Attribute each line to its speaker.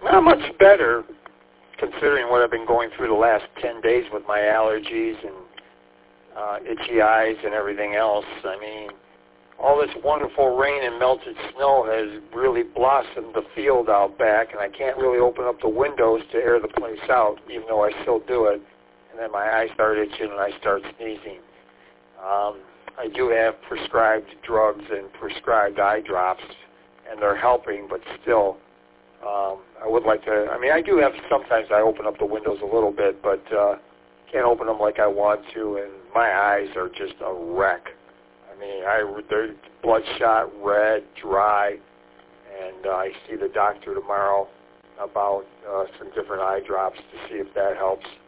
Speaker 1: Not much better, considering what I've been going through the last 10 days with my allergies and itchy eyes and everything else. I mean, all this wonderful rain and melted snow has really blossomed the field out back, and I can't really open up the windows to air the place out, even though I still do it. And then my eyes start itching and I start sneezing. I do have prescribed drugs and prescribed eye drops, and they're helping, but still, I would like to, I mean, I do have, sometimes I open up the windows a little bit, but can't open them like I want to, and my eyes are just a wreck. I mean, they're bloodshot, red, dry, and I see the doctor tomorrow about some different eye drops to see if that helps.